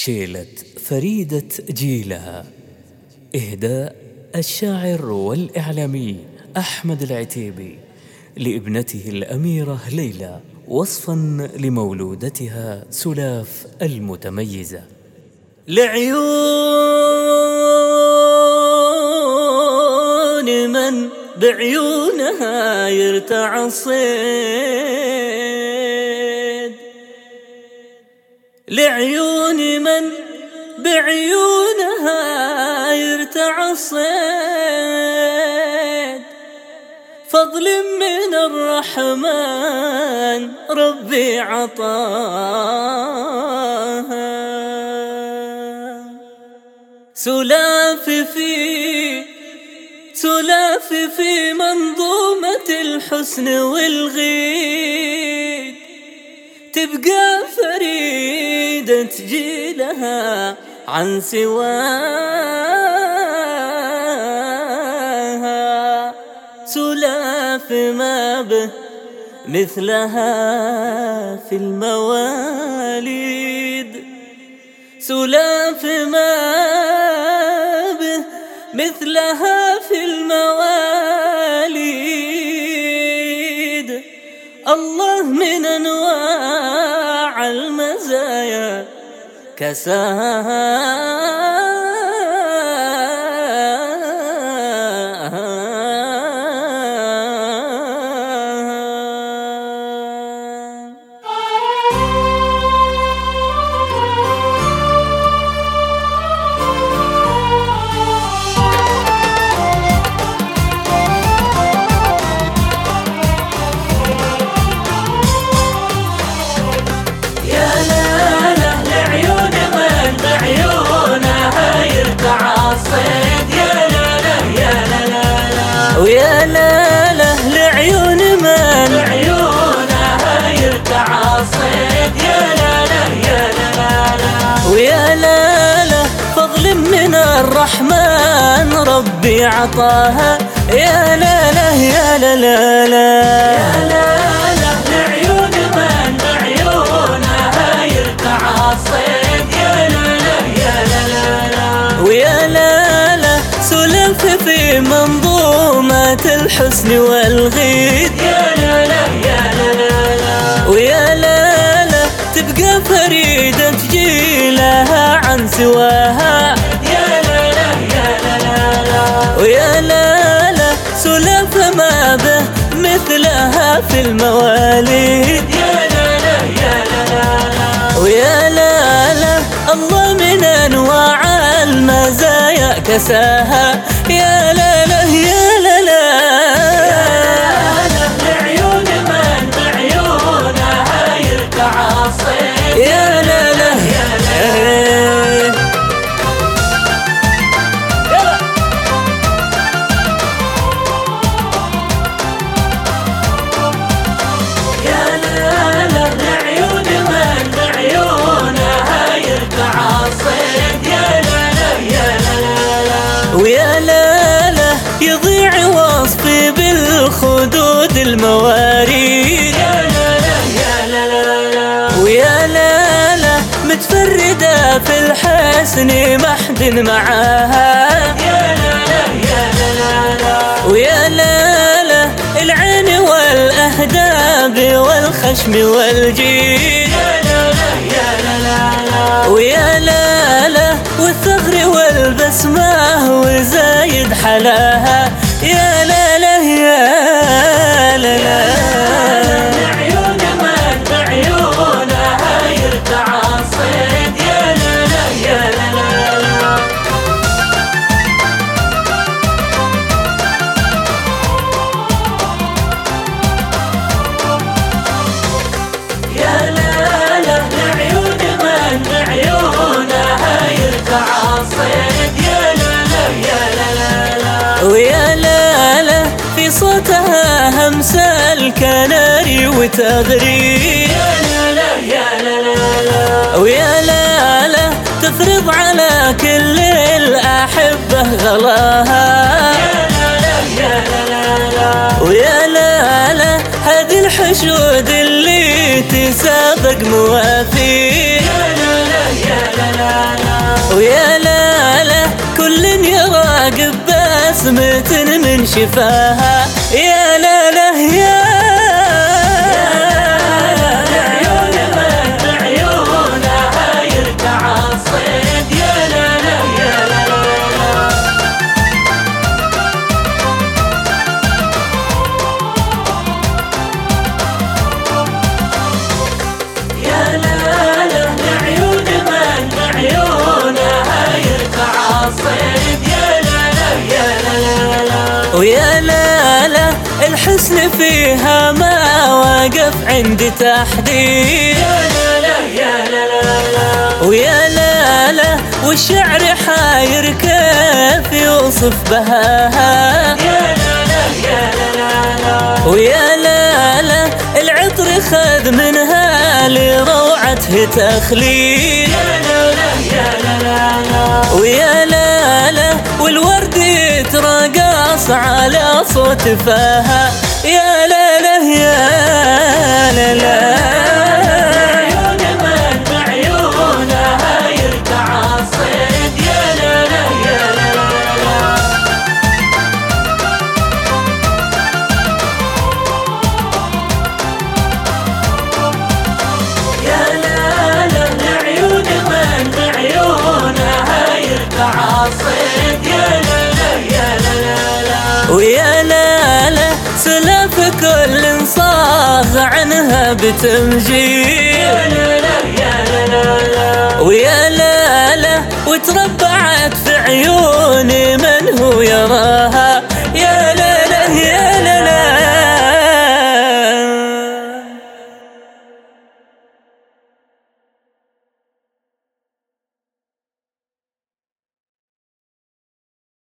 شيلة فريدة جيلها. إهداء الشاعر والإعلامي أحمد العتيبي لابنته الأميرة ليلى، وصفا لمولودتها سلاف المتميزة. لعيون من بعيونها يرتع الصيد، لعيون من بعيونها يرتع الصيد، فضل من الرحمن ربي عطاها. سلافي في منظومة الحسن والغيد، تبقى فريدة جيلها عن سواها. سلاف ما به مثلها في المواليد، سلاف ما به مثلها في المواليد. الله من أنواع المزايا كساها. ويا لاله لعيون من بعيونها يرتع الصيد، يا لاله يا لاله ويا لاله فضل من الرحمن ربي عطاها. يا لاله يا لاله يا لاله لعيون من بعيونها يرتع الصيد، يا لاله يا لاله ويا لاله سلف في منظومة الحسن والغيد. يا لاله يا لاله ويا لاله تبقى فريدة جيلها عن سواها. يا لاله يا لاله ويا لاله سلف ما به مثلها في المواليد. يا لاله يا لاله ويا لاله الله من أنواع المزايا كساها. يا لاله يا لاله لعيون من بعيونها يرتع الصيد، يا لاله يا لاله يا لاله لعيون من بعيونها يرتع الصيد، يا لاله يا لاله ويا لاله يضيع وصفي بالخدود المواريد. يا لاله يا لاله ويا لاله متفردة في الحسن ما حد معاها. يا لاله يا لاله ويا لاله العين والأهداب والخشم والجيد. يا لاله يا لاله ويا لاله والثغر والبسمة وزايد حلاها. يا لاله يا لاله لعيون من بعيونها يرتع الصيد. يا لاله يا لاله يا لاله لعيون من بعيونها يرتع الصيد. يا لاله يا لاله ويا لاله في صوتها همس الكناري وتغريد. يا لاله يا لاله ويا لاله تفرض على كل الأحبة غلاها. يا لاله يا لاله ويا لاله هذه الحشود اللي تسابق موافي. يا لاله يا لاله بسمة من شفاها. يا لا لا يا عيون من عيونها يرتع الصيد. يا لا لا يا لا لا يا لا لا عيون من عيونها يرتع الصيد. يا لا لا يا لا لا ويا لا لا الحسن فيها ما واقف عند تحديد. يا لا لا يا لا لا ويا لا لا والشعر حاير كيف يوصف بهاها. يا لا لا يا لا لا ويا لا لا العطر خذ منها لروعته تخليد. يا لا لا يا لا ويا لا لا والورد يترقص على صوت فاها. يا لا لا يا لا لا عيون من عيونها يرتع الصيد. يا لا لا يا لا لا يا لا لا عيون من عيونها يرتع الصيد. يا لا لا يا لا ويا لا لا سلف كل صاغ عنها بتمجيد. يا لا لا يا لا ويا لا لا وتربعت في عيوني من هو يراها.